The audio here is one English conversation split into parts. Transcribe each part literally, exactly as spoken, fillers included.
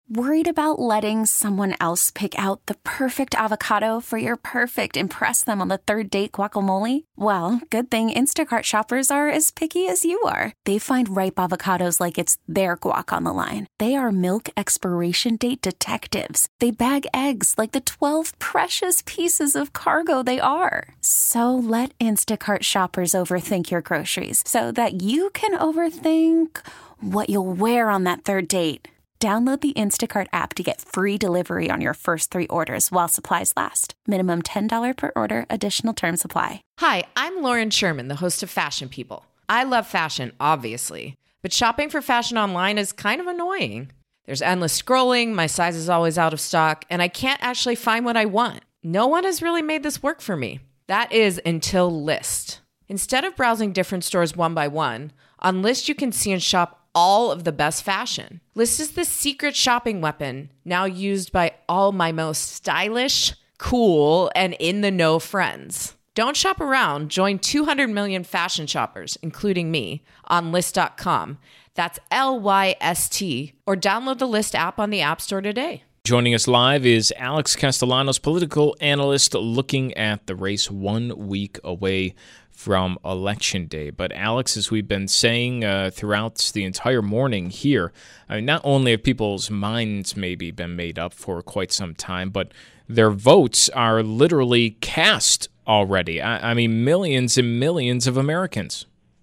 Worried about letting someone else pick out the perfect avocado for your perfect impress them on the third date guacamole? Well, good thing Instacart shoppers are as picky as you are. They find ripe avocados like it's their guac on the line. They are milk expiration date detectives. They bag eggs like the twelve precious pieces of cargo they are. So let Instacart shoppers overthink your groceries so that you can overthink what you'll wear on that third date. Download the Instacart app to get free delivery on your first three orders while supplies last. Minimum ten dollars per order. Additional terms apply. Hi, I'm Lauren Sherman, the host of Fashion People. I love fashion, obviously, but shopping for fashion online is kind of annoying. There's endless scrolling, my size is always out of stock, and I can't actually find what I want. No one has really made this work for me. That is until Lyst. Instead of browsing different stores one by one, on Lyst you can see and shop all of the best fashion. Lyst is the secret shopping weapon now used by all my most stylish, cool, and in-the-know friends. Don't shop around. Join two hundred million fashion shoppers, including me, on Lyst dot com. That's L Y S T, or download the Lyst app on the App Store today. Joining us live is Alex Castellanos, political analyst, looking at the race one week away from Election Day. But Alex, as we've been saying uh, throughout the entire morning here, I mean, not only have people's minds maybe been made up for quite some time, but their votes are literally cast already. I, I mean, millions and millions of Americans.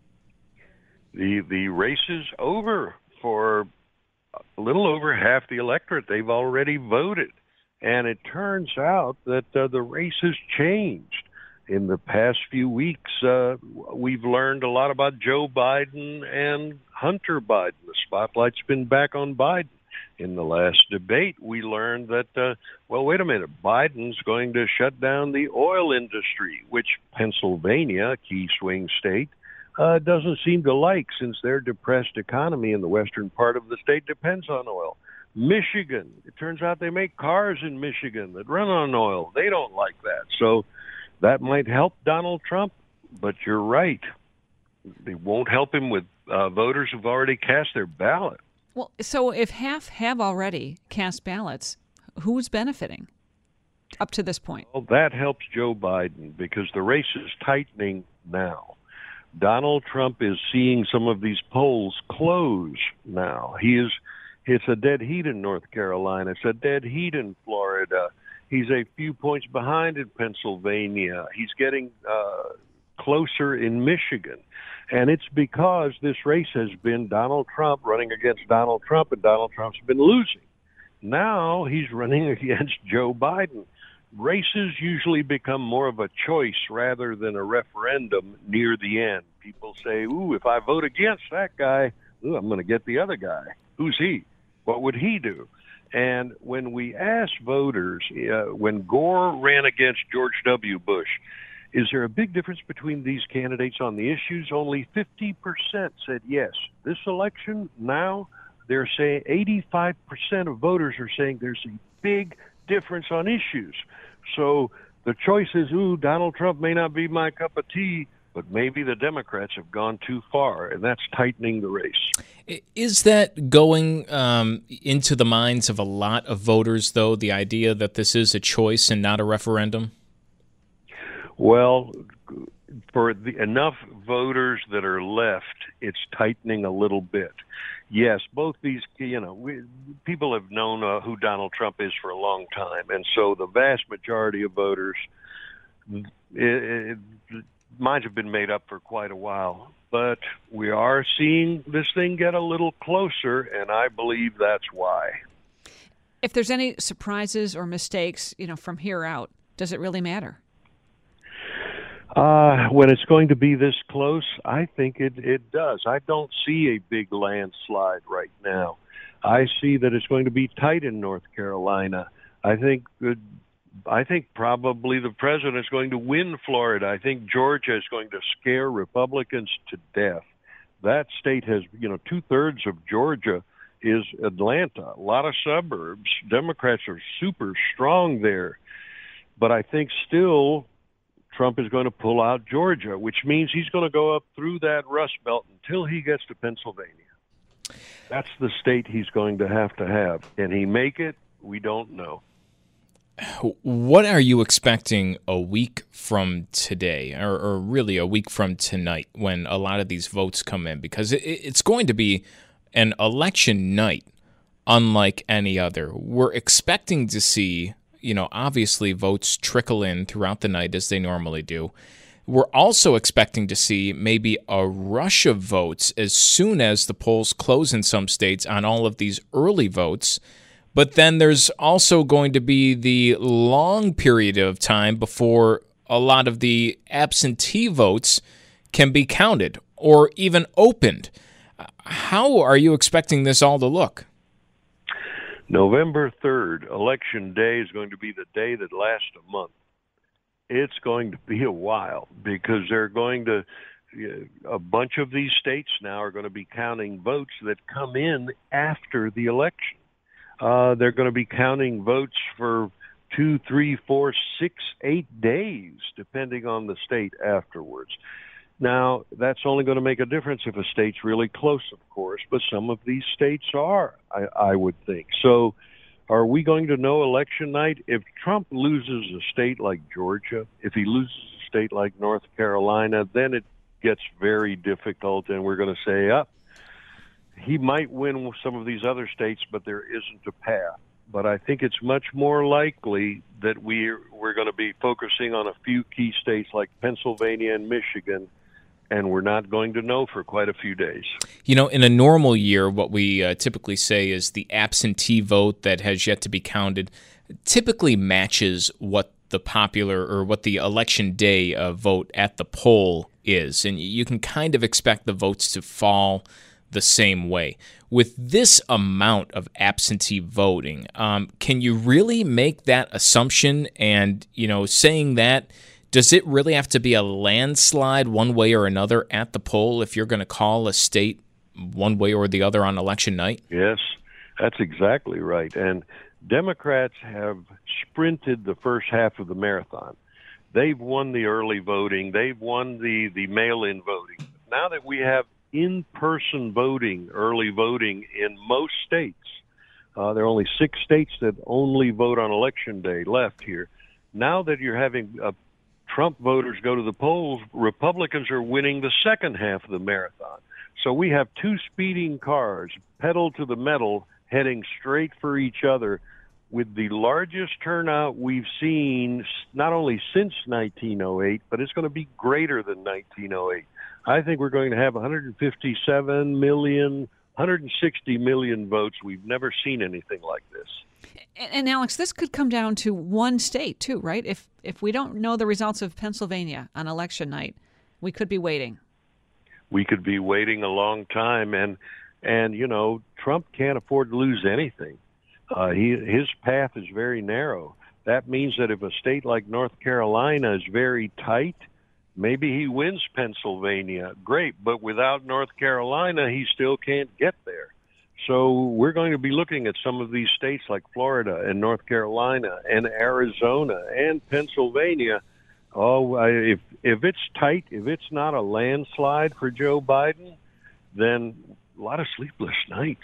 The the race is over for a little over half the electorate. They've already voted. And it turns out that uh, the race has changed. In the past few weeks, uh, we've learned a lot about Joe Biden and Hunter Biden. The spotlight's been back on Biden. In the last debate, we learned that, uh, well, wait a minute, Biden's going to shut down the oil industry, which Pennsylvania, a key swing state, uh, doesn't seem to like, since their depressed economy in the western part of the state depends on oil. Michigan, it turns out they make cars in Michigan that run on oil. They don't like that. So that might help Donald Trump, but you're right. It won't help him with uh, voters who've already cast their ballot. Well, so if half have already cast ballots, who's benefiting up to this point? Well, that helps Joe Biden because the race is tightening now. Donald Trump is seeing some of these polls close now. He is. It's a dead heat in North Carolina. It's a dead heat in Florida. He's a few points behind in Pennsylvania. He's getting uh, closer in Michigan. And it's because this race has been Donald Trump running against Donald Trump, and Donald Trump's been losing. Now he's running against Joe Biden. Races usually become more of a choice rather than a referendum near the end. People say, ooh, if I vote against that guy, ooh, I'm going to get the other guy. Who's he? What would he do? And when we asked voters, uh, when Gore ran against George W. Bush, is there a big difference between these candidates on the issues? Only fifty percent said yes. This election now, they're saying eighty-five percent of voters are saying there's a big difference on issues. So the choice is, ooh, Donald Trump may not be my cup of tea, but maybe the Democrats have gone too far, and that's tightening the race. Is that going um, into the minds of a lot of voters, though, the idea that this is a choice and not a referendum? Well, for the, enough voters that are left, it's tightening a little bit. Yes, both these, you know, we, people have known uh, who Donald Trump is for a long time, and so the vast majority of voters, it, it, minds have been made up for quite a while. But we are seeing this thing get a little closer, and I believe that's why. If there's any surprises or mistakes, you know, from here out, does it really matter? Uh, when it's going to be this close, I think it, it does. I don't see a big landslide right now. I see that it's going to be tight in North Carolina. I think uh, I think probably the president is going to win Florida. I think Georgia is going to scare Republicans to death. That state has, you know, two-thirds of Georgia is Atlanta, a lot of suburbs. Democrats are super strong there. But I think still Trump is going to pull out Georgia, which means he's going to go up through that Rust Belt until he gets to Pennsylvania. That's the state he's going to have to have. Can he make it? We don't know. What are you expecting a week from today, or, or really a week from tonight, when a lot of these votes come in? Because it, it's going to be an election night unlike any other. We're expecting to see, you know, obviously votes trickle in throughout the night as they normally do. We're also expecting to see maybe a rush of votes as soon as the polls close in some states on all of these early votes. But then there's also going to be the long period of time before a lot of the absentee votes can be counted or even opened. How are you expecting this all to look? November third, Election Day, is going to be the day that lasts a month. It's going to be a while because they're going to, a bunch of these states now are going to be counting votes that come in after the election. Uh, they're going to be counting votes for two, three, four, six, eight days, depending on the state afterwards. Now, that's only going to make a difference if a state's really close, of course, but some of these states are, I, I would think. So are we going to know election night? If Trump loses a state like Georgia, if he loses a state like North Carolina, then it gets very difficult, and we're going to say, up. Oh, he might win some of these other states, but there isn't a path. But I think it's much more likely that we're, we're going to be focusing on a few key states like Pennsylvania and Michigan, and we're not going to know for quite a few days. You know, in a normal year, what we uh, typically say is the absentee vote that has yet to be counted typically matches what the popular or what the election day uh, vote at the poll is. And you can kind of expect the votes to fall the same way. With this amount of absentee voting, um, can you really make that assumption? And, you know, saying that, does it really have to be a landslide one way or another at the poll if you're going to call a state one way or the other on election night? Yes, that's exactly right. And Democrats have sprinted the first half of the marathon. They've won the early voting. They've won the, the mail-in voting. Now that we have in-person voting, early voting in most states, uh, there are only six states that only vote on election day left here. Now that you're having uh, Trump voters go to the polls, Republicans are winning the second half of the marathon. So we have two speeding cars, pedal to the metal, heading straight for each other with the largest turnout we've seen not only since nineteen oh eight, but it's going to be greater than nineteen oh eight. I think we're going to have one hundred fifty-seven million, one hundred sixty million votes. We've never seen anything like this. And, and Alex, this could come down to one state too, right? If if we don't know the results of Pennsylvania on election night, we could be waiting. We could be waiting a long time, and and you know, Trump can't afford to lose anything. Uh, he his path is very narrow. That means that if a state like North Carolina is very tight, maybe he wins Pennsylvania. Great, but without North Carolina, he still can't get there. So we're going to be looking at some of these states like Florida and North Carolina and Arizona and Pennsylvania. Oh, I, if if it's tight, if it's not a landslide for Joe Biden, then a lot of sleepless nights.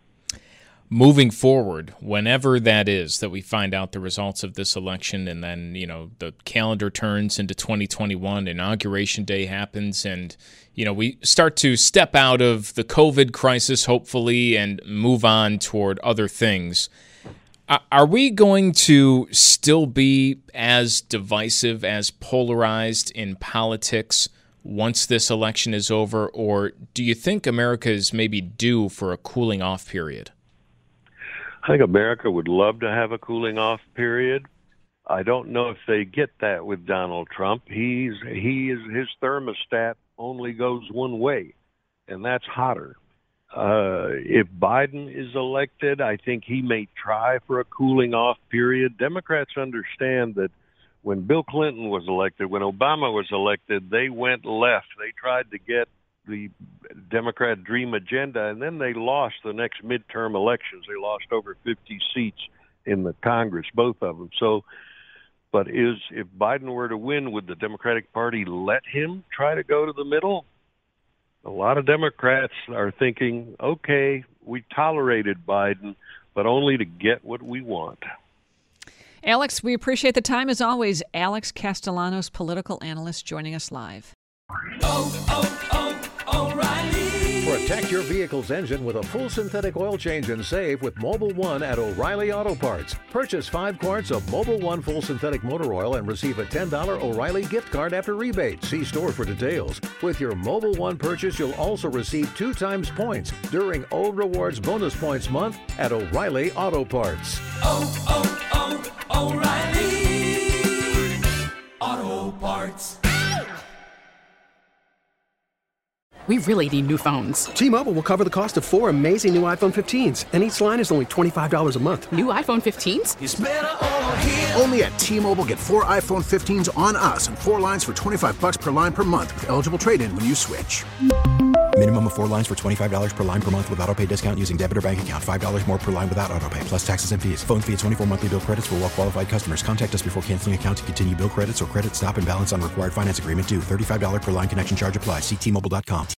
Moving forward, whenever that is that we find out the results of this election, and then, you know, the calendar turns into twenty twenty-one, Inauguration Day happens, and, you know, we start to step out of the COVID crisis, hopefully, and move on toward other things. Are we going to still be as divisive, as polarized in politics once this election is over, or do you think America is maybe due for a cooling off period? I think America would love to have a cooling off period. I don't know if they get that with Donald Trump. He's he is his thermostat only goes one way, and that's hotter. Uh, if Biden is elected, I think he may try for a cooling off period. Democrats understand that when Bill Clinton was elected, when Obama was elected, they went left. They tried to get the Democrat dream agenda, and then they lost the next midterm elections. They lost over fifty seats in the Congress, both of them. So, but is if Biden were to win, would the Democratic Party let him try to go to the middle? A lot of Democrats are thinking, okay, we tolerated Biden, but only to get what we want. Alex, we appreciate the time as always. Alex Castellanos, political analyst, joining us live. Oh, oh, oh, O'Reilly. Protect your vehicle's engine with a full synthetic oil change and save with Mobil one at O'Reilly Auto Parts. Purchase five quarts of Mobil one full synthetic motor oil and receive a ten dollars O'Reilly gift card after rebate. See store for details. With your Mobil one purchase, you'll also receive two times points during O Rewards Bonus Points Month at O'Reilly Auto Parts. Oh, oh, oh, O'Reilly Auto Parts. We really need new phones. T-Mobile will cover the cost of four amazing new iPhone fifteens, and each line is only twenty-five dollars a month. New iPhone fifteens? It's better over here. Only at T-Mobile, get four iPhone fifteens on us and four lines for twenty-five dollars per line per month with eligible trade-in when you switch. Minimum of four lines for twenty-five dollars per line per month with autopay discount using debit or bank account. five dollars more per line without autopay, plus taxes and fees. Phone fee at twenty-four monthly bill credits for well-qualified customers. Contact us before canceling account to continue bill credits or credit stop and balance on required finance agreement due. thirty-five dollars per line connection charge applies. See T Mobile dot com.